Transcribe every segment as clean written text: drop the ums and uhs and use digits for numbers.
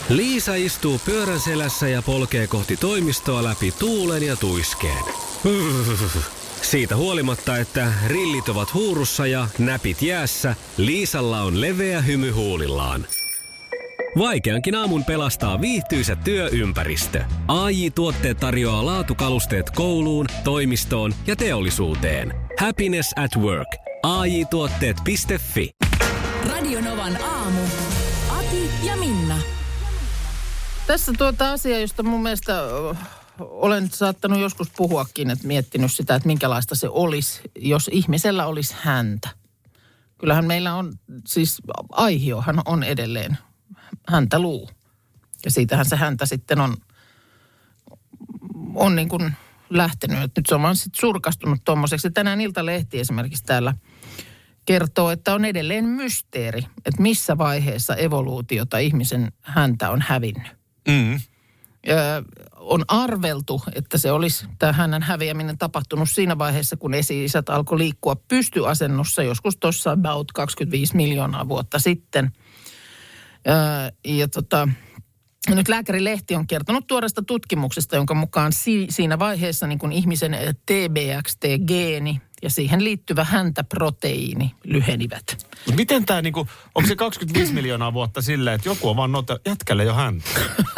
Liisa istuu pyörän selässä ja polkee kohti toimistoa läpi tuulen ja tuiskeen. Siitä huolimatta, että rillit ovat huurussa ja näpit jäässä, Liisalla on leveä hymy huulillaan. Vaikeankin aamun pelastaa viihtyisä työympäristö. AJ-tuotteet tarjoaa laatukalusteet kouluun, toimistoon ja teollisuuteen. Happiness at work. AJ-tuotteet.fi. Radio Novan aamu. Ati ja Minna. Tässä asia, josta mun mielestä olen saattanut joskus puhuakin, että miettinyt sitä, että minkälaista se olisi, jos ihmisellä olisi häntä. Kyllähän meillä on, siis aihiohan on edelleen häntäluu. Ja siitähän se häntä sitten on niin kuin lähtenyt. Nyt se on vaan sitten surkastunut tuommoiseksi. Tänään Iltalehti esimerkiksi täällä kertoo, että on edelleen mysteeri, että missä vaiheessa evoluutiota ihmisen häntä on hävinnyt. Mm. On arveltu, että se olisi tämä hännän häviäminen tapahtunut siinä vaiheessa, kun esi-isät alkoi liikkua pystyasennossa joskus tuossa about 25 miljoonaa vuotta sitten. Nyt Lääkärilehti on kertonut tuoreesta tutkimuksesta, jonka mukaan siinä vaiheessa niin kuin ihmisen TBXT-geeni ja siihen liittyvä häntäproteiini lyhenivät. Miten tämä, onko se 25 miljoonaa vuotta silleen, että joku on vaan jätkälle jo häntä?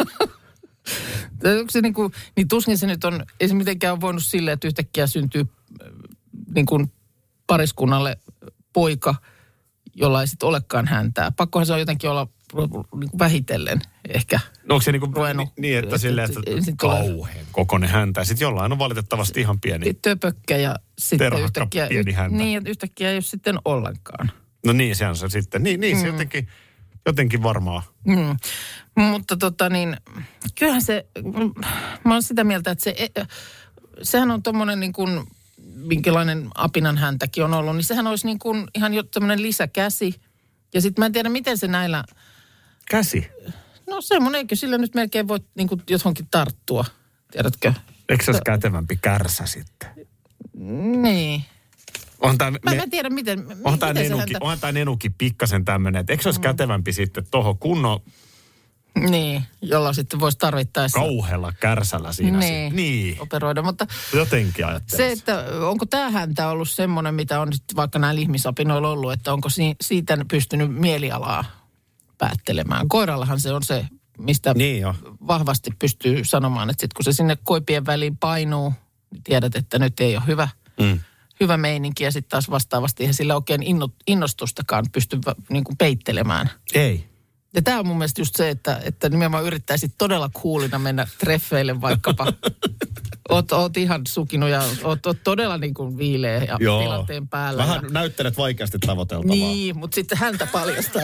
Onko se niin tuskin se nyt on, ei se mitenkään ole voinut silleen, että yhtäkkiä syntyy pariskunnalle poika, jolla ei sitten olekaan häntää. Pakkohan se on jotenkin olla vähitellen ehkä. No onko se ruvennut, niin, että silleen, että kauhean kokoinen häntä. Sitten jollain on valitettavasti ihan pieni. Töpökkä ja sitten yhtäkkiä, pieni häntä. Niin, yhtäkkiä ei ole sitten ollenkaan. No niin, se on se sitten. Niin se jotenkin varmaan. Mutta kyllähän se, mä oon sitä mieltä, että sehän on tommonen niin kuin, minkälainen apinan häntäkin on ollut, niin sehän olisi niin kuin ihan jo tämmöinen lisäkäsi. Ja sitten mä en tiedä, miten se näillä... Käsi? No semmoinen, eikö sillä nyt melkein voi niin kuin johonkin tarttua, tiedätkö? Eikö se olisi kätevämpi kärsä sitten? Niin. Mä en tiedä, miten onhan tämä nenukin pikkasen tämmöinen, että eikö se olisi kätevämpi sitten tuohon kunnon... Niin, jolla sitten voisi tarvittaessa... Kauhealla kärsällä siinä. Niin, operoida, mutta... Jotenkin ajattelisin. Se, että onko tämä häntä ollut semmoinen, mitä on sitten vaikka näillä ihmisapinoilla ollut, että onko siitä pystynyt mielialaa päättelemään. Koirallahan se on se, mistä vahvasti pystyy sanomaan, että sitten kun se sinne koipien väliin painuu, niin tiedät, että nyt ei ole hyvä meininki. Ja sitten taas vastaavasti eihän sillä oikein innostustakaan pysty niin kuin peittelemään. Ei. Ja tämä on mun mielestä just se, että nimenomaan yrittäisit todella coolina mennä treffeille vaikkapa. Oot ihan sukinut ja oot todella niin kuin viileä ja tilanteen päällä. Vähän näyttelet vaikeasti tavoiteltavaa. Niin, mutta sitten häntä paljastaa.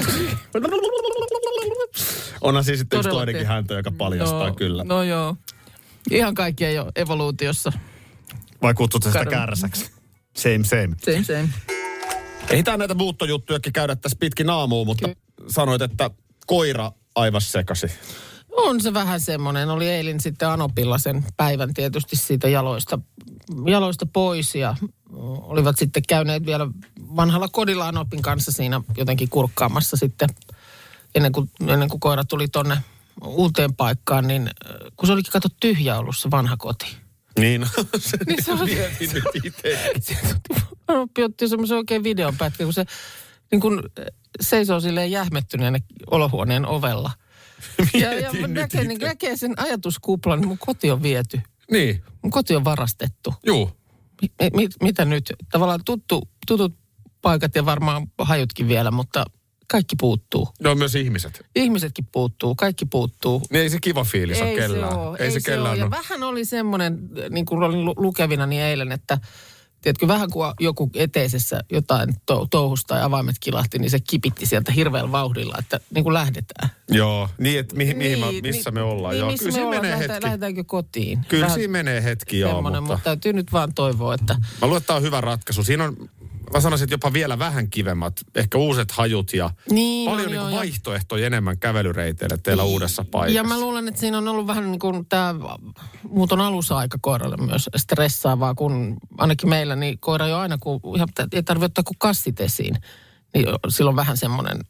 Onhan siis sitten yksi toinenkin häntä, joka paljastaa kyllä. No joo. Ihan kaikki ei ole evoluutiossa. Vai kutsut sitä kärsäksi? Same. Ehditään näitä muuttojuttujakin käydä tässä pitkin aamuun, mutta sanoit, että koira aivas sekasi. On se vähän semmoinen. Oli eilen sitten Anopilla sen päivän tietysti siitä jaloista pois ja olivat sitten käyneet vielä vanhalla kodilla Anopin kanssa siinä jotenkin kurkkaamassa sitten ennen kuin koira tuli tonne uuteen paikkaan, niin kun se olikin tyhjä ollut se vanha koti. Niin, se on mietin nyt itsekin. Anoppi otti semmoisen oikein videonpätkä, kun se niin kun seisoo silleen jähmettyneenä olohuoneen ovella. Ja näkee sen ajatuskuplan, niin mun koti on viety. Niin. Mun koti on varastettu. Juu. Mitä nyt? Tavallaan tutut paikat ja varmaan hajutkin vielä, mutta kaikki puuttuu. No myös ihmiset. Ihmisetkin puuttuu, kaikki puuttuu. Niin ei se kiva fiilis ole kellään. Ei se kellään ole. Ja vähän oli semmoinen, niin kuin olin lukevinani eilen, että tiedätkö, vähän kuin joku eteisessä jotain touhusta ja avaimet kilahti, niin se kipitti sieltä hirveällä vauhdilla, että niin kuin lähdetään. Joo, niin että missä me ollaan. Niin, joo, missä kyllä me ollaan, menee hetki. Lähdetäänkö kotiin? Kyllä vähän siinä menee hetki, joo. Mutta täytyy nyt vaan toivoa, että... Mä luulen, että tämä on hyvä ratkaisu. Siinä on, mä sanoisin, että jopa vielä vähän kivemmat, ehkä uuset hajut ja paljon vaihtoehtoja enemmän kävelyreiteille teillä uudessa paikassa. Ja mä luulen, että siinä on ollut vähän niin kuin tämä muuton alusaika koiralle myös stressaavaa, kun ainakin meillä, niin koira jo aina, kun ihan ei tarvitse ottaa kuin kassit esiin, niin silloin vähän semmoinen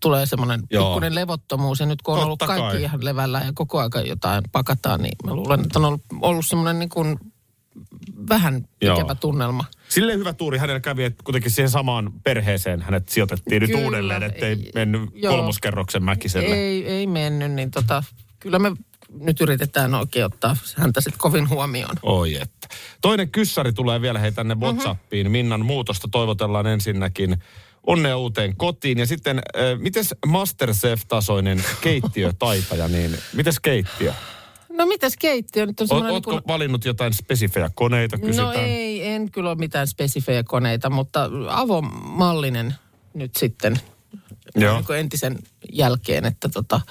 tulee semmoinen pikkuinen levottomuus. Ja nyt kun on ollut kaikki ihan levällä ja koko ajan jotain pakataan, niin mä luulen, että on ollut semmoinen niin kuin vähän ikävä tunnelma. Silleen hyvä tuuri hänellä kävi, että kuitenkin siihen samaan perheeseen hänet sijoitettiin nyt uudelleen, ettei mennyt kolmoskerroksen mäkiselle. Ei mennyt, niin kyllä me nyt yritetään oikein ottaa häntä sitten kovin huomioon. Oi että. Toinen kyssäri tulee vielä tänne WhatsAppiin. Minnan muutosta toivotellaan ensinnäkin onnea uuteen kotiin. Ja sitten, mites MasterChef-tasoinen keittiötaitaja, niin mites keittiö? No mitäs keittiö? Nyt on Ootko valinnut jotain spesifejä koneita, kysytään? No en kyllä ole mitään spesifejä koneita, mutta avomallinen nyt sitten niin entisen jälkeen, että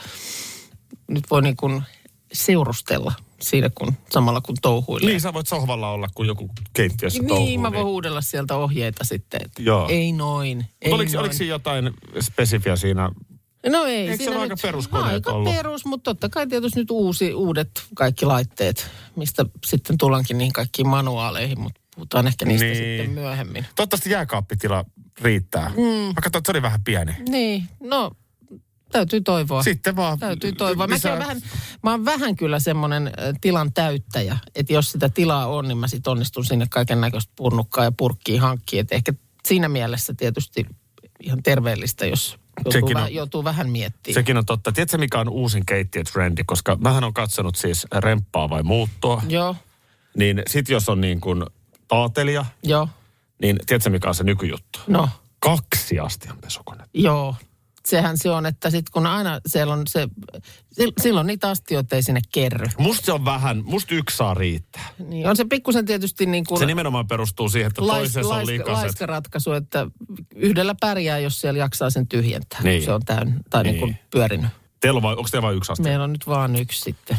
nyt voi niin kuin seurustella siinä samalla kun touhuilee. Niin, sä voit sohvalla olla, kun joku keittiössä touhuu. Niin, mä voin huudella sieltä ohjeita sitten, että ei noin. Oliko siinä jotain spesifiä siinä? No ei. Eikö se ole aika peruskoneet ollut? Aika perus, mutta totta kai tietysti nyt uudet kaikki laitteet, mistä sitten tullaankin niihin kaikkiin manuaaleihin, mutta puhutaan ehkä niistä sitten myöhemmin. Toivottavasti jääkaappitila riittää. Mä katsoin, että se oli vähän pieni. Niin, no täytyy toivoa. Sitten vaan. Täytyy toivoa. Mä oon vähän kyllä semmoinen tilan täyttäjä, että jos sitä tilaa on, niin mä sit onnistun sinne kaiken näköistä purnukkaa ja purkkiin hankkiin. Että ehkä siinä mielessä tietysti ihan terveellistä, jos joutuu vähän miettimään. Sekin on totta. Tiedätkö, mikä on uusin keittiötrendi? Koska mähän on katsonut siis remppaa vai muuttoa. Joo. Niin sit jos on niin kuin taatelija, niin tiedätkö, mikä on se nykyjuttu? No. 2 astianpesukonetta. Joo. Sehän se on, että sitten kun aina siellä on silloin niitä astioita ei sinne kerry. Musta se on vähän, musta 1 saa riittää. Niin, on se pikkusen tietysti niin kuin... Se nimenomaan perustuu siihen, että toisessa on likaset. Laiska ratkaisu, että yhdellä pärjää, jos siellä jaksaa sen tyhjentää. Niin. Se on täynnä, tai niin kuin pyörinyt. Onko teillä vain 1 astia? Meillä on nyt vaan 1 sitten.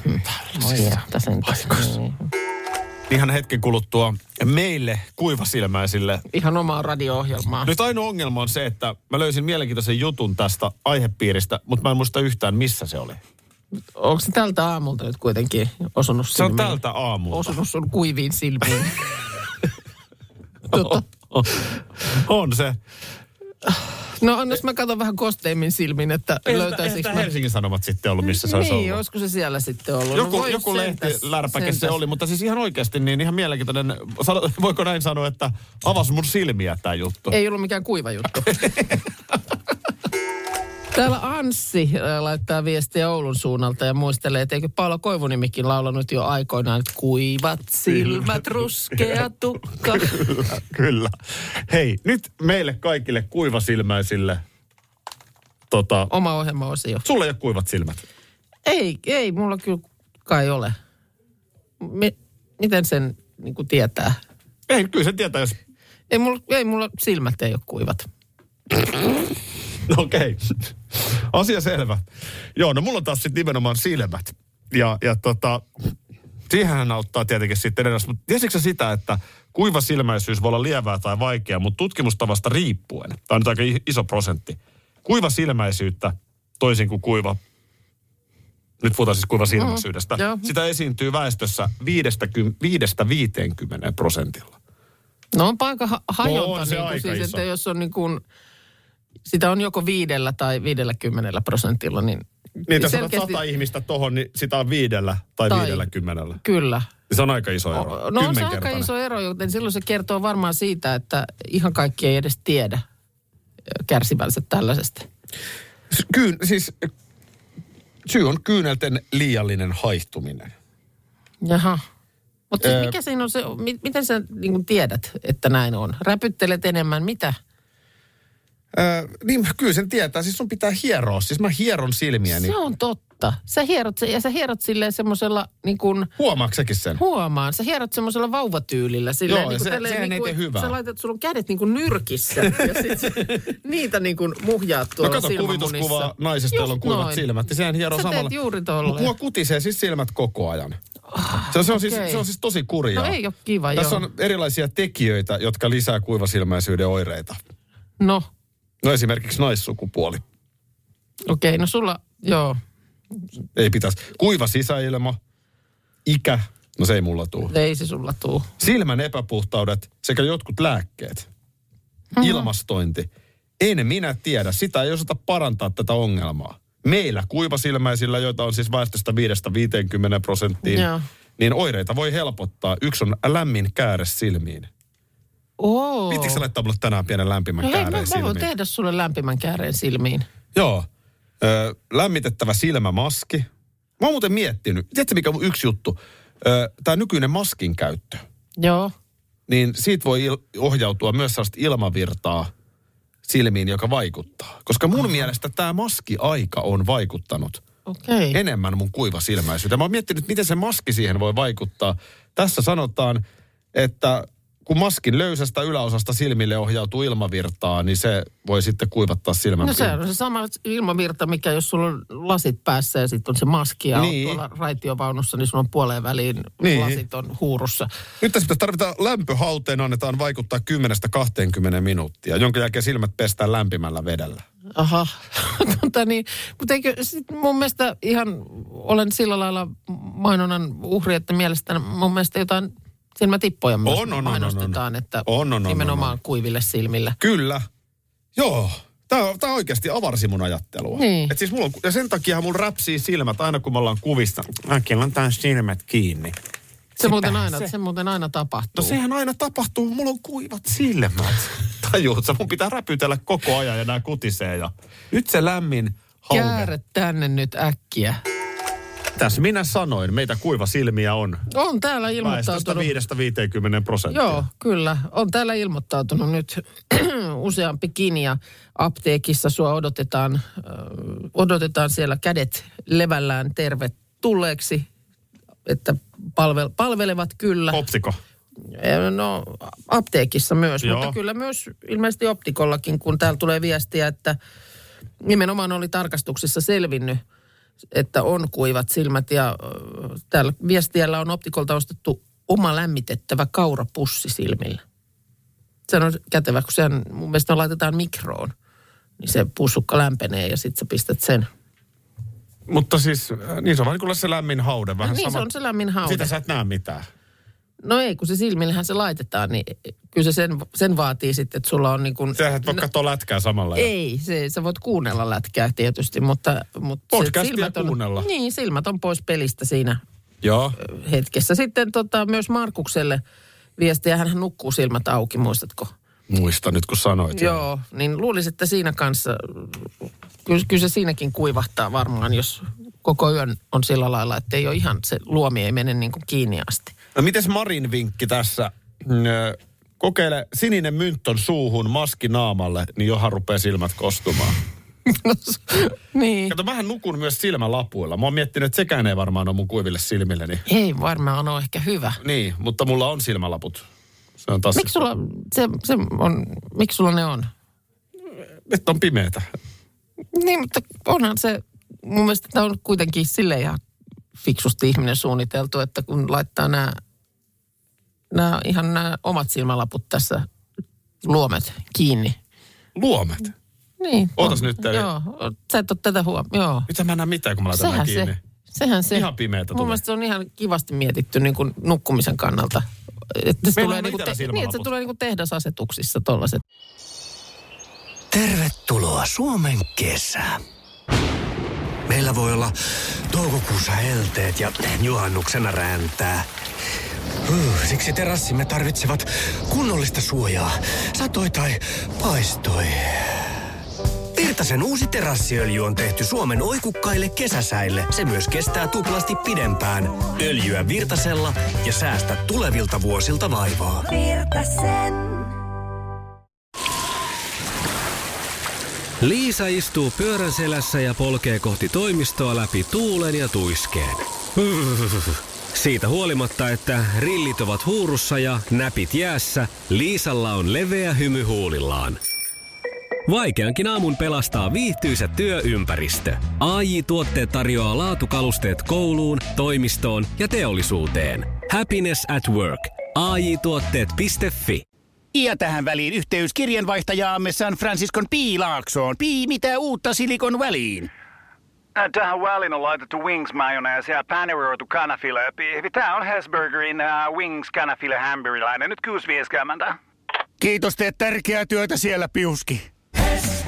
Ihan hetken kuluttua meille kuivasilmäisille. Ihan omaa radio-ohjelmaa. Nyt ainoa ongelma on se, että mä löysin mielenkiintoisen jutun tästä aihepiiristä, mutta mä en muista yhtään, missä se oli. Onko se tältä aamulta nyt kuitenkin osunut silmiin? Se on tältä aamulta. Osunut sun kuiviin silmiin. On se. No annas mä katson vähän kosteimmin silmin, että löytäisikö mä... Helsingin Sanomat sitten ollut, missä se olisi ollut. Niin, olisiko se siellä sitten ollut? Joku lehtilärpäke se oli, mutta siis ihan oikeasti niin ihan mielenkiintoinen. Voiko näin sanoa, että avasi mun silmiä tämä juttu? Ei ollut mikään kuiva juttu. Täällä Anssi laittaa viestiä Oulun suunnalta ja muistelee, että eikö Paula Koivunimikin laulanut jo aikoinaan, että kuivat silmät, ruskea tukka. Kyllä. Hei, nyt meille kaikille kuivasilmäisille oma ohjelmaosio. Sulla ei ole kuivat silmät? Ei, mulla kyllä kai ole. Miten sen niin kuin tietää? Ei, kyllä sen tietää, jos... Ei mulla silmät ei ole kuivat. Okei. Asia selvä. Joo, no mulla on taas sitten nimenomaan silmät. Ja siihenhän auttaa tietenkin sitten edes. Mutta tiesitkö sitä, että kuivasilmäisyys voi olla lievää tai vaikeaa, mutta tutkimustavasta riippuen, tämä on nyt aika iso prosentti, kuivasilmäisyyttä, toisin kuin nyt puhutaan siis kuivasilmäisyydestä, sitä esiintyy väestössä 5-50%. No on aika hajonta, on se niin aika siis, iso. että jos on niin kuin, sitä on joko 5 tai 50%, niin... Niin, jos otat 100 ihmistä tohon, niin sitä on 5 tai 50. Kyllä. Se on aika iso ero. No on se aika iso ero, joten silloin se kertoo varmaan siitä, että ihan kaikki ei edes tiedä kärsivänsä tällaisesta. Siis syy on kyynelten liiallinen haihtuminen. Jaha. Mutta siis mikä siinä on se, miten sä niin kuin tiedät, että näin on? Räpyttelet enemmän, mitä? Niin kyllä sen tietää. Siis sun pitää hieroa. Siis mä hieron silmiäni. Se on totta. Sä hierot silleen semmoisella niin kuin... Huomaatko säkin sen? Huomaan. Sä hierot semmoisella vauvatyylillä. Silleen, joo, niin sehän ei tee hyvää. Sä laitat, sulla on kädet niin kuin nyrkissä. Ja sit niitä niin kuin muhjaat tuolla silmämunissa. No kato kuvituskuva naisesta, jolla on kuivat silmät. Ja sehän hieroo samalla. Sä teet juuri tolleen. Mua kutisee siis silmät koko ajan. Se on siis tosi kurjaa. No ei ole kiva, Tässä on erilaisia tekijöitä, jotka lisää kuivasilmäisyyden oireita. No esimerkiksi naissukupuoli. Okei, no sulla, joo. Ei pitäisi. Kuiva sisäilma, ikä, no se ei mulla tuu. Ei se sulla tuu. Silmän epäpuhtaudet sekä jotkut lääkkeet. Ilmastointi. En minä tiedä. Sitä ei osata parantaa tätä ongelmaa. Meillä kuivasilmäisillä, joita on siis väestöstä 5-50%, niin oireita voi helpottaa. Yksi on lämmin kääre silmiin. Viittikö sä laittaa mulle tänään pienen lämpimän kääreen silmiin? Mä voin tehdä sulle lämpimän kääreen silmiin. Joo. Lämmitettävä silmämaski. Mä oon muuten miettinyt. Tiedätkö mikä on yksi juttu? Tää nykyinen maskin käyttö. Joo. Niin siitä voi ohjautua myös sellaista ilmavirtaa silmiin, joka vaikuttaa. Koska mun mielestä tämä maski-aika on vaikuttanut enemmän mun kuivasilmäisyyteen. Mä oon miettinyt, miten se maski siihen voi vaikuttaa. Tässä sanotaan, että kun maskin löysästä yläosasta silmille ohjautuu ilmavirtaa, niin se voi sitten kuivattaa silmän. No se on se sama ilmavirta, mikä jos sulla on lasit päässä ja sitten on se maski ja niin. Tuolla raitiovaunussa, niin sulla on puoleen väliin lasit on huurussa. Nyt tässä tarvitaan lämpöhauteen, annetaan vaikuttaa 10-20 minuuttia, jonka jälkeen silmät pestään lämpimällä vedellä. Aha, mutta eikö mun mielestä ihan olen sillä lailla mainonnan uhri, että mielestäni mun mielestä jotain silmätippoja myös mainostetaan, että nimenomaan kuiville silmille. Kyllä. Joo. Tämä oikeasti avarsi mun ajattelua. Niin. Et siis ja sen takia mulla räpsii silmät aina, kun me ollaan kuvista. Äkillä on taas silmät kiinni. Se muuten aina tapahtuu. No sehän aina tapahtuu. Mulla on kuivat silmät. Tajuutko? Mun pitää räpytellä koko ajan ja nää kutisee. Ja nyt se lämmin haude. Kääre tänne nyt äkkiä. Tässä minä sanoin, meitä kuivasilmiä on. On täällä ilmoittautunut. Väestöstä 5-50%. Joo, kyllä. On täällä ilmoittautunut nyt useampikin ja apteekissa sua odotetaan siellä kädet levällään tervetulleeksi, että palvelevat kyllä. Optiko? No apteekissa myös, mutta kyllä myös ilmeisesti optikollakin, kun täällä tulee viestiä, että nimenomaan oli tarkastuksessa selvinnyt, että on kuivat silmät ja täällä viestiällä on optikolta ostettu oma lämmitettävä kaurapussi silmillä. Se on kätevä, kun sehän mun mielestä laitetaan mikroon, niin se pussukka lämpenee ja sitten sä pistät sen. Mutta siis, niin se on vaan niin kuin se lämmin haude. Vähän niin sama. Se on se lämmin haude. Sitä sä et näe mitään. No ei, kun se silmillähän se laitetaan, niin kyllä se sen vaatii sitten, että sulla on niin kuin... Sähän et voi katsoa lätkää samalla. Ei, sä voit kuunnella lätkää tietysti, mutta podcastia kuunnella. Niin, silmät on pois pelistä siinä hetkessä. Sitten myös Markukselle viestiä, hän nukkuu silmät auki, muistatko? Muista nyt, kun sanoit. Joo, niin luulisin, että siinä kanssa, kyllä se siinäkin kuivahtaa varmaan, jos koko yön on sillä lailla, että ei ole ihan se luomi ei mene niin kuin kiinni asti. No mites Marin vinkki tässä? Kokeile sininen myntton suuhun, maski naamalle, niin johan rupeaa silmät kostumaan. Niin. Kato, mähän nukun myös silmälapuilla. Mä oon miettinyt, että sekään ei varmaan ole mun kuiville silmilleni. Ei varmaan ole ehkä hyvä. Niin, mutta mulla on silmälaput. Se on taas... Miksi sulla ne on? Että on pimeätä. Niin, mutta onhan se, mun mielestä tämä on kuitenkin silleen ihan fiksusti ihminen suunniteltu, että kun laittaa nämä omat silmälaput tässä luomet kiinni. Luomet? Niin. Ootas nyt. Joo, sä et ole tätä joo. Mitä mä näen mitään, kun mä laitan nämä kiinni? Sehän se. Ihan pimeätä tulee. Mun mielestä se on ihan kivasti mietitty niin kuin nukkumisen kannalta. Että se tulee niin, että se tulee niin kuin tehdasasetuksissa tollaset. Tervetuloa Suomen kesään. Meillä voi olla toukokuussa helteet ja juhannuksena räntää. Siksi terassimme tarvitsevat kunnollista suojaa, satoi tai paistoi. Virtasen uusi terassiöljy on tehty Suomen oikukkaille kesäsäille. Se myös kestää tuplasti pidempään. Öljyä Virtasella ja säästä tulevilta vuosilta vaivaa. Virtasen. Liisa istuu pyörän selässä ja polkee kohti toimistoa läpi tuulen ja tuiskeen. Siitä huolimatta, että rillit ovat huurussa ja näpit jäässä, Liisalla on leveä hymy huulillaan. Vaikeankin aamun pelastaa viihtyisä työympäristö. AJ-tuotteet tarjoaa laatukalusteet kouluun, toimistoon ja teollisuuteen. Happiness at work. AJ-tuotteet.fi. Ja tähän väliin yhteys kirjanvaihtajaamme San Franciscon Piilaaksoon. Mitä uutta Silikon väliin? Tähän väliin on laitettu wings mayonnaise ja paneroitu kanafila. Tämä on Hesburgerin wings kanafila hamburilainen. Nyt 6.50. Kiitos, teet tärkeää työtä siellä, Piuski.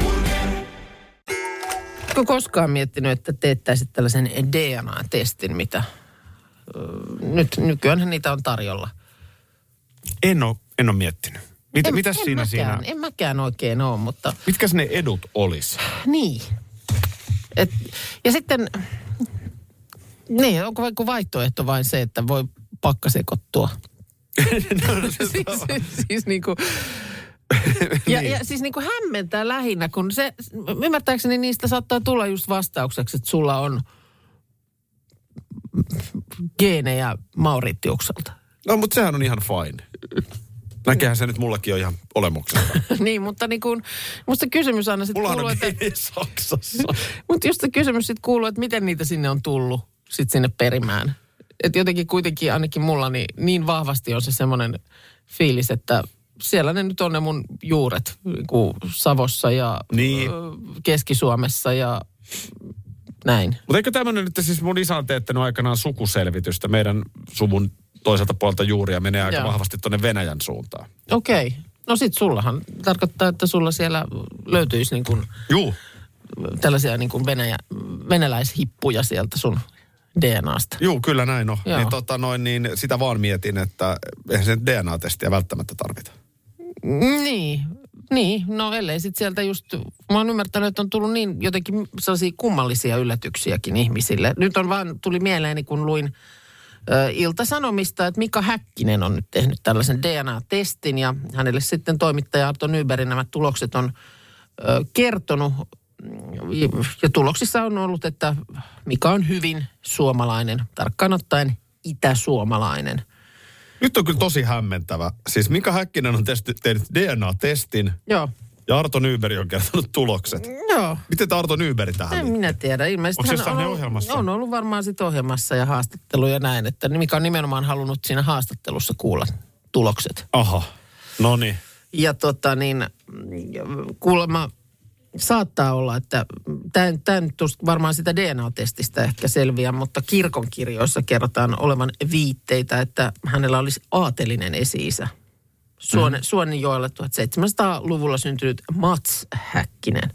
Oletko koskaan miettinyt, että teettäisit tällaisen DNA-testin, mitä nykyäänhän niitä on tarjolla? En ole miettinyt. Mitäs siinä? En mäkään oikein ole, mutta... Mitkäs ne edut olisi? Niin. Ja sitten, niin, onko vaikka vaihtoehto vain se, että voi pakkasekoittua? siis niin kuin... Ja siis niin kuin hämmentää lähinnä, kun se, ymmärtääkseni niistä saattaa tulla just vastaukseksi, että sulla on geenejä Mauritiukselta. No, mutta sehän on ihan fine. Näkehän se nyt mullakin on ihan olemuksesta. Niin, mutta niin kuin, musta kysymys aina sitten kuuluu, että... Saksassa. Mutta just se kysymys sitten kuuluu, että miten niitä sinne on tullut sitten sinne perimään. Että jotenkin kuitenkin ainakin mulla niin vahvasti on se semmoinen fiilis, että siellä ne nyt on ne mun juuret niin kuin Savossa ja Keski-Suomessa ja näin. Mutta eikö tämmöinen nyt, siis mun isä on teettänyt aikanaan sukuselvitystä. Meidän suvun toiselta puolelta juuria menee aika vahvasti tuonne Venäjän suuntaan. Okei. No sit sullahan tarkoittaa, että sulla siellä löytyisi niin kuin tällaisia niin kuin venäläishippuja sieltä sun DNAsta. Joo, kyllä näin on. Niin, sitä vaan mietin, että eihän se DNA-testiä välttämättä tarvita. Niin, no ellei sit sieltä just, mä oon ymmärtänyt, että on tullut niin jotenkin sellaisia kummallisia yllätyksiäkin ihmisille. Nyt tuli mieleeni, kun luin Ilta-Sanomista, että Mika Häkkinen on nyt tehnyt tällaisen DNA-testin ja hänelle sitten toimittaja Arto Nyberg nämä tulokset on kertonut. Ja tuloksissa on ollut, että Mika on hyvin suomalainen, tarkkaan ottaen itäsuomalainen. Nyt on kyllä tosi hämmentävä. Siis Mika Häkkinen on tehnyt DNA-testin. Joo. Ja Arto Nyberg on kertonut tulokset. Joo. Miten Arto Nyberg tähän? En minä tiedä. Ilmeisesti onko hän ohjelmassa? On ollut varmaan sitten ohjelmassa ja haastatteluja näin, että Mika on nimenomaan halunnut siinä haastattelussa kuulla tulokset. Aha, no niin. Ja kuulemma saattaa olla, että tämä nyt varmaan sitä DNA-testistä ehkä selviää, mutta kirkonkirjoissa kerrotaan olevan viitteitä, että hänellä olisi aatelinen esi-isä. Suonenjoella 1700-luvulla syntynyt Mats Häkkinen.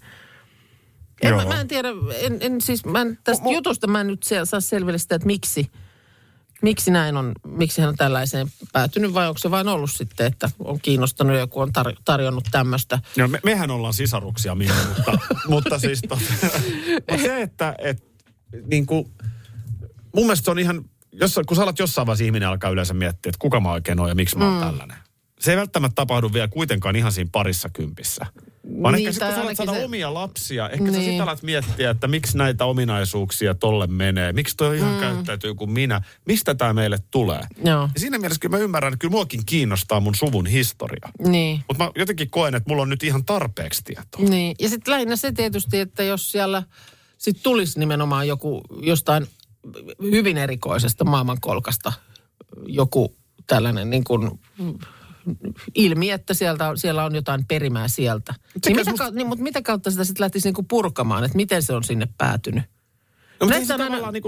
Mä en tiedä, tästä jutusta mä en nyt saa selville sitä, että miksi näin on, miksi hän on tällaiseen päätynyt, vai onko se vain ollut sitten, että on kiinnostanut ja joku on tarjonnut tämmöistä. No mehän ollaan sisaruksia, mutta siis se, että niin kuin, mun mielestä se on ihan, kun sä alat jossain vaiheessa ihminen alkaa yleensä miettiä, että kuka mä oikein oon ja miksi mä oon tällainen. Se ei välttämättä tapahdu vielä kuitenkaan ihan siinä parissa kympissä. Vaan ehkä sitten kun sä alat saada omia lapsia, ehkä sä sitten alat miettiä, että miksi näitä ominaisuuksia tolle menee. Miksi toi ihan käyttäytyy kuin minä. Mistä tää meille tulee? Joo. Ja siinä mielessä kyllä mä ymmärrän, että kyllä muakin kiinnostaa mun suvun historia. Niin. Mutta mä jotenkin koen, että mulla on nyt ihan tarpeeksi tietoa. Niin. Ja sitten lähinnä se tietysti, että jos siellä sitten tulisi nimenomaan joku jostain hyvin erikoisesta maailmankolkasta joku tällainen niin kuin ilmi, että siellä on jotain perimää sieltä. Mutta mitä kautta sitä sitten lähtisi niinku purkamaan, että miten se on sinne päätynyt? No, mutta se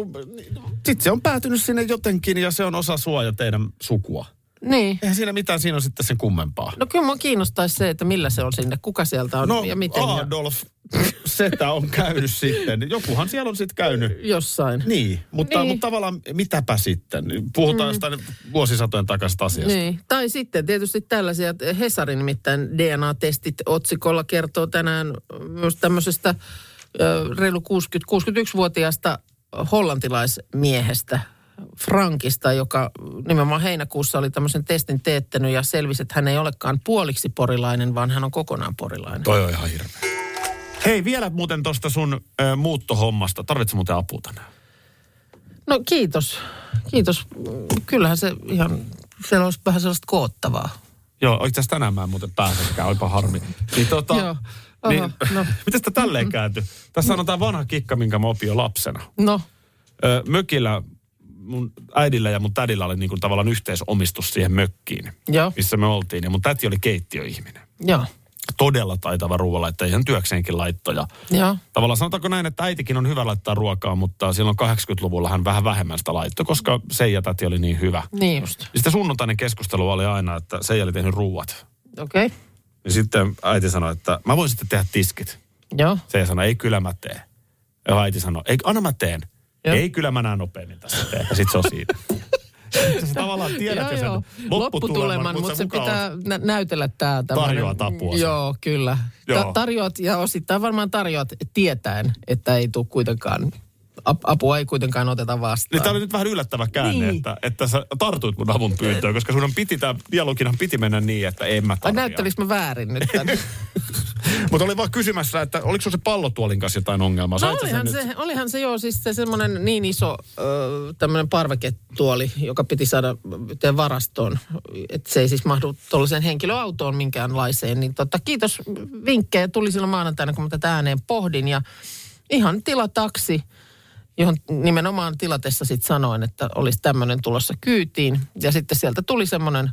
sitten se on päätynyt sinne jotenkin ja se on osa sua ja teidän sukua. Niin. Eihän siinä mitään, siinä on sitten sen kummempaa. No kyllä minua kiinnostaisi se, että millä se on sinne, kuka sieltä on ja miten. No Adolf Setä on käynyt sitten. Jokuhan siellä on sitten käynyt. Jossain. Niin, mutta tavallaan mitäpä sitten? Puhutaan jostain vuosisatojen takaisesta asiasta. Niin, tai sitten tietysti tällaisia, Hesarin nimittäin DNA-testit otsikolla kertoo tänään myös tämmöisestä reilu 61-vuotiaasta hollantilaismiehestä, Frankista, joka nimenomaan heinäkuussa oli tämmöisen testin teettänyt ja selvisi, että hän ei olekaan puoliksi porilainen, vaan hän on kokonaan porilainen. Toi on ihan hirveä. Hei, vielä muuten tuosta sun muuttohommasta. Tarvitsetko muuten apua tänään? No kiitos. Kyllähän se ihan, siellä olisi vähän sellaista koottavaa. Joo, itse asiassa tänään mä en muuten pääsekään, olipa harmi. Niin Joo. Niin, miten sitä tälleen kääntyi? Tässä on tämä vanha kikka, minkä mä opin jo lapsena. No. Mökillä mun äidillä ja mun tädillä oli niin kuin tavallaan yhteisomistus siihen mökkiin, missä me oltiin. Ja mun täti oli keittiöihminen. Joo. Todella taitava ruoanlaittaja, ihan työkseenkin laittoja. Joo. Tavallaan sanotaanko näin, että äitikin on hyvä laittaa ruokaa, mutta silloin 80-luvulla hän vähän vähemmän sitä laittoi, koska Seija täti oli niin hyvä. Niin just. Ja sitten sunnuntainen keskustelu oli aina, että Seija oli tehnyt ruuat. Okei. Okay. Ja sitten äiti sanoi, että mä voin sitten tehdä tiskit. Joo. Seija sanoi, ei kyllä mä tee. Ja äiti sanoo, ei, anna mä teen. Joo. Ei, kyllä mä näen nopeammin tässä teen. Ja sit se on siinä. Sä tavallaan tiedät jo sen lopputuleman, mutta se pitää näytellä tää. Tarjoat apua. Joo, kyllä. Tarjoat ja osittain varmaan tarjoat tietäen, että ei tule kuitenkaan, apua ei kuitenkaan oteta vastaan. Niin tää oli nyt vähän yllättävä käänne, niin. että sä tartuit mun avun pyyntöön, koska sun tää dialoginhan piti mennä niin, että en mä tarvitse. Näyttelikö mä väärin nyt tän? Mutta olin vaan kysymässä, että oliko se pallotuolin kanssa jotain ongelmaa? No olihan se joo, siis se semmoinen niin iso tämmöinen parveketuoli, joka piti saada varastoon, että se ei siis mahdu tuollaiseen henkilöautoon minkäänlaiseen. Niin kiitos vinkkejä, tuli silloin maanantaina, kun mä tätä ääneen pohdin ja ihan tilataksi, johon nimenomaan tilatessa sitten sanoin, että olisi tämmöinen tulossa kyytiin. Ja sitten sieltä tuli semmoinen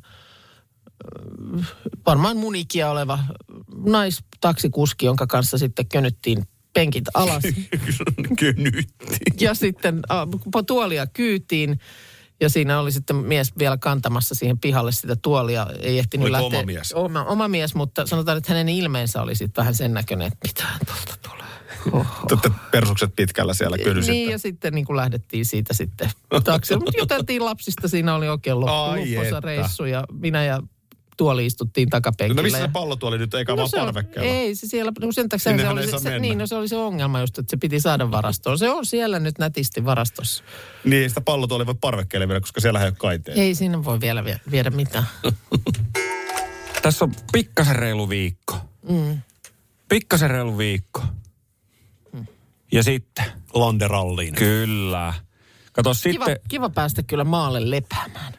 varmaan mun ikiä oleva naistaksikuski, jonka kanssa sitten könyttiin penkit alas. Könyttiin. Ja sitten tuolia kyytiin. Ja siinä oli sitten mies vielä kantamassa siihen pihalle sitä tuolia. Ei ehtinyt lähteä. Oma mies? Oma mies, mutta sanotaan, että hänen ilmeensä oli sitten vähän sen näköinen, että mitään tuolta tulee. Tätä persukset pitkällä siellä kylysitte. Niin, ja sitten niin kuin lähdettiin siitä sitten taksilla. Mutta juteltiin lapsista, siinä oli oikein loppuisa reissu. Ja minä ja tuoli istuttiin takapenkillä. No missä se pallotuoli nyt, eikä vaan parvekkeella? Ei, se siellä, sen takia se oli se ongelma just, että se piti saada varastoon. Se on siellä nyt nätisti varastossa. Niin, sitä pallotuoli voi parvekkeelle viedä, koska siellä ei ole kaiteita. Ei siinä voi vielä viedä mitään. Tässä on pikkasen reilu viikko. Pikkasen reilu viikko. Ja sitten? Landeralliin. Kyllä. Kato sitten. Kiva päästä kyllä maalle lepäämään.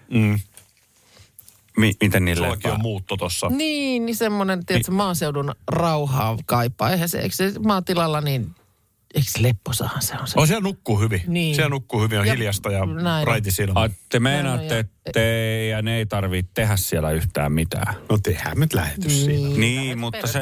Miten niin lepää? Suokin on muutto tossa. Niin semmoinen, tiedätkö, maaseudun rauhaa kaipaa. Eihän se, eikö se maatilalla niin, eikö se lepposahan se on se? Siellä nukkuu hyvin. Niin. Siellä nukkuu hyvin, on hiljasta ja raitisilma. Te meinaatte, että teidän ei tarvitse tehdä siellä yhtään mitään. No tehdään nyt lähetys siinä. Niin, mutta sen...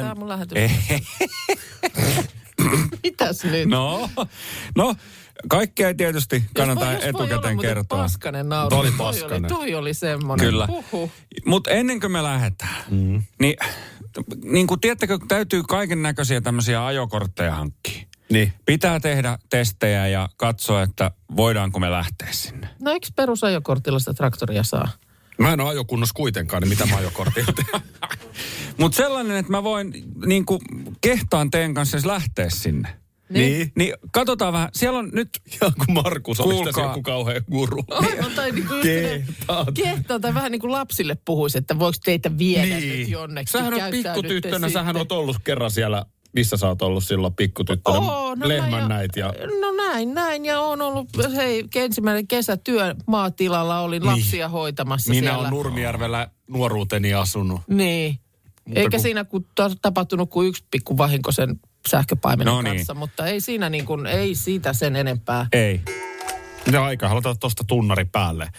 Mitäs nyt? No, kaikkea ei tietysti kannata etukäteen kertoa. Paskanen nauru. Oli paskanen. Toi oli semmoinen. Kyllä. Mutta ennen kuin me lähdetään, niin kuin tiedättekö, täytyy kaiken näköisiä tämmöisiä ajokortteja hankkia. Niin. Pitää tehdä testejä ja katsoa, että voidaanko me lähteä sinne. No eikö perusajokortilla sitä traktoria saa? Mä en ole ajokunnossa kuitenkaan, niin mitä mä ajokortilla teen? Mutta sellainen, että mä voin niin kuin kehtaan teidän kanssa lähteä sinne. Niin katsotaan vähän. Siellä on nyt... Ja kun Markus olisi tässä joku kauhean guru. Aivan, tai niin kuin kehtaa, tai vähän niin kuin lapsille puhuisi, että voiko teitä viedä nyt jonnekin. Sähän on pikkutyttönä, sähän oot ollut kerran siellä, missä sä oot ollut silloin pikkutyttönä? Lehmän näit ja... No näin. Ja on ollut, ensimmäinen kesätyö maatilalla, olin lapsia hoitamassa minä siellä. Minä olen Nurmijärvellä nuoruuteni asunut. Niin. Eikä siinä tapahtunut kuin yksi pikku vahinko sen sähköpaimenen kanssa, mutta ei siinä niin kuin, ei siitä sen enempää. Ei. Ja aika halutaan tuosta tunnari päälle.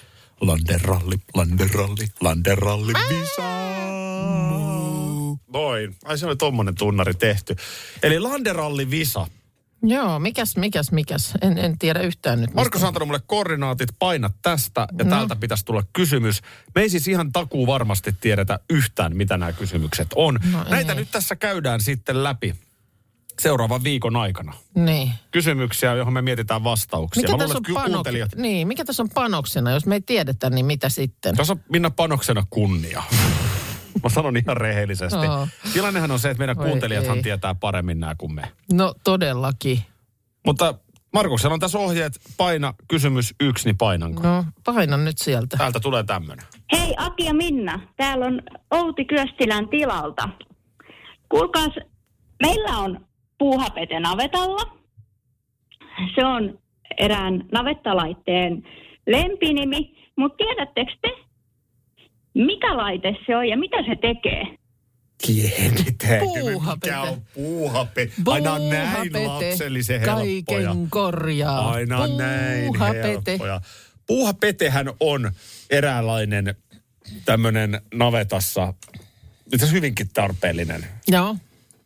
Landeralli, visa. Noin. Ai se oli tommonen tunnari tehty. Eli Landeralli visa. Joo, mikäs. En tiedä yhtään nyt. Markus on antanut mulle koordinaatit, paina tästä ja täältä pitäisi tulla kysymys. Me ei siis ihan takuu varmasti tiedetä yhtään, mitä nämä kysymykset on. No näitä nyt tässä käydään sitten läpi seuraavan viikon aikana. Niin. Kysymyksiä, johon me mietitään vastauksia. Mikä tässä on panoksena? Jos me ei tiedetä, niin mitä sitten? Tässä on Minna panoksena kunnia. Mä sanon ihan rehellisesti. Tilannehan on se, että meidän kuuntelijathan tietää paremmin nämä kuin me. No todellakin. Mutta Markuksella on tässä ohjeet, paina kysymys 1, niin painanko? No painan nyt sieltä. Täältä tulee tämmönen. Hei Aki ja Minna, täällä on Outi Kyöstilän tilalta. Kuulkaas, meillä on puuhapete navetalla. Se on erään navettalaitteen lempinimi, mutta tiedättekö te, mikä laite se on ja mitä se tekee? Tiedetäänkö mikä on puuhapete? Aina näin lapsellisen helppoja. Kaiken korjaa. Aina näin helppoja. Puuhapetehän on eräänlainen tämmöinen navetassa, itse asiassa hyvinkin tarpeellinen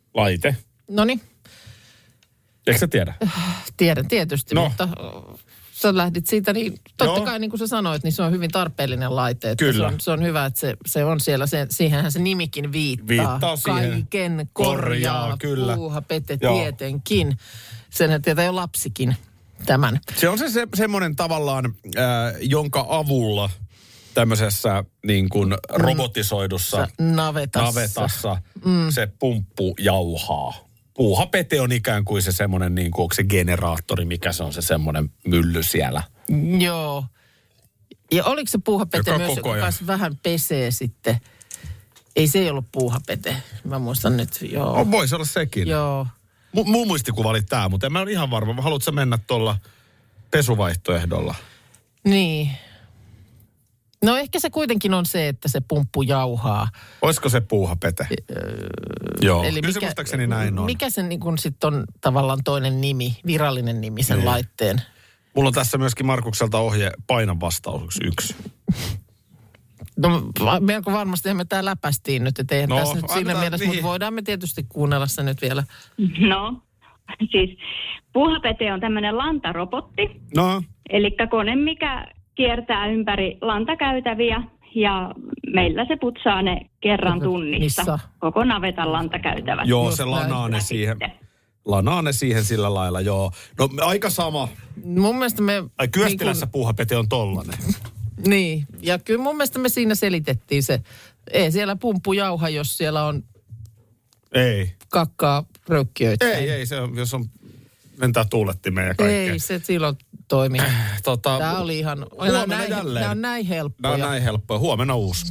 laite. Noniin. Eikö sä tiedä? Tiedän tietysti, mutta sä lähdit siitä, niin totta kai niin kuin sä sanoit, niin se on hyvin tarpeellinen laite. Että kyllä. Se on hyvä, että se on siellä, siihenhän se nimikin viittaa siihen. Kaiken korjaa, kyllä. Puuhapete tietenkin. Sen tietää jo lapsikin tämän. Se on semmoinen tavallaan, jonka avulla tämmöisessä niin kuin robotisoidussa navetassa se pumppu jauhaa. Puuhapete on ikään kuin se semmoinen, niin kuin, onko se generaattori, mikä se on se semmoinen mylly siellä. Joo. Ja oliko se puuhapete myös, joka kanssa vähän pesee sitten? Ei se ollut puuhapete. Mä muistan nyt, joo. Voisi olla sekin. Joo. Mun muistikuva oli tää, mutta en mä ole ihan varma. Haluatko sä mennä tuolla pesuvaihtoehdolla? Niin. No ehkä se kuitenkin on se, että se pumppu jauhaa. Olisiko se puuhapete? Joo, eli kyllä se muistaakseni näin on. Mikä se niin kun sit on tavallaan toinen nimi, virallinen nimi sen laitteen? Mulla on tässä myöskin Markukselta ohje painan vastaus 1. No melko varmasti me tää läpästiin nyt, että eihän tässä nyt siinä mielessä, mutta voidaan me tietysti kuunnella se nyt vielä. No, siis puuhapete on tämmöinen lantarobotti. No. Elikkä kone, mikä kiertää ympäri lantakäytäviä ja meillä se putsaa ne kerran tunnissa. Missä? Koko navetan lantakäytävät. Joo, se lanaa ne siihen. Lanaa ne siihen sillä lailla, joo. No aika sama. Mun mielestä me... Kyöstilässä puuhapete on tollanen. Niin, ja kyllä mun mielestä me siinä selitettiin se. Ei siellä pumppu jauha, jos siellä on... Ei. Kakkaa röykkiöitä. Ei, se on, jos on... Mentää tuulettimeen ja kaikkea. Ei, se silloin toimii. Tämä oli ihan... Nämä on näin helppoja. Nämä on näin helppoja. Huomenna uusi.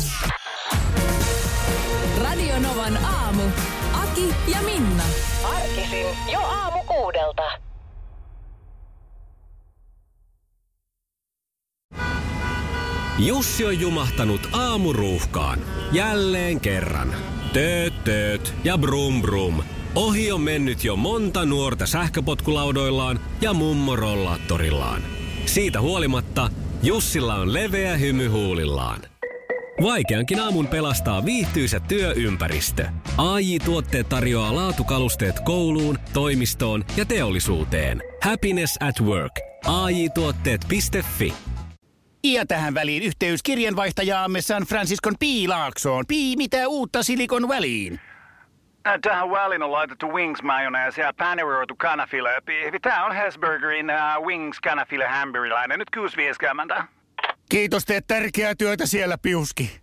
Radio Novan aamu. Aki ja Minna. Arkisin jo 6:00. Jussi on jumahtanut aamuruuhkaan. Jälleen kerran. Tööt ja brum brum. Ohi on mennyt jo monta nuorta sähköpotkulaudoillaan ja mummorollaattorillaan. Siitä huolimatta Jussilla on leveä hymy huulillaan. Vaikeankin aamun pelastaa viihtyisä työympäristö. AJ-tuotteet tarjoaa laatukalusteet kouluun, toimistoon ja teollisuuteen. Happiness at work. AJ-tuotteet.fi. Ja tähän väliin yhteys kirjanvaihtajaamme San Franciscon P-laaksoon. Mitä uutta Silicon Valleyin? Tähän väliin on laitettu wings mayonnaise ja paneroitu kanafila. Tää on Hesburgerin wings kanafila hamburilainen. Nyt 6.50. Kiitos, teet tärkeää työtä siellä, Piuski.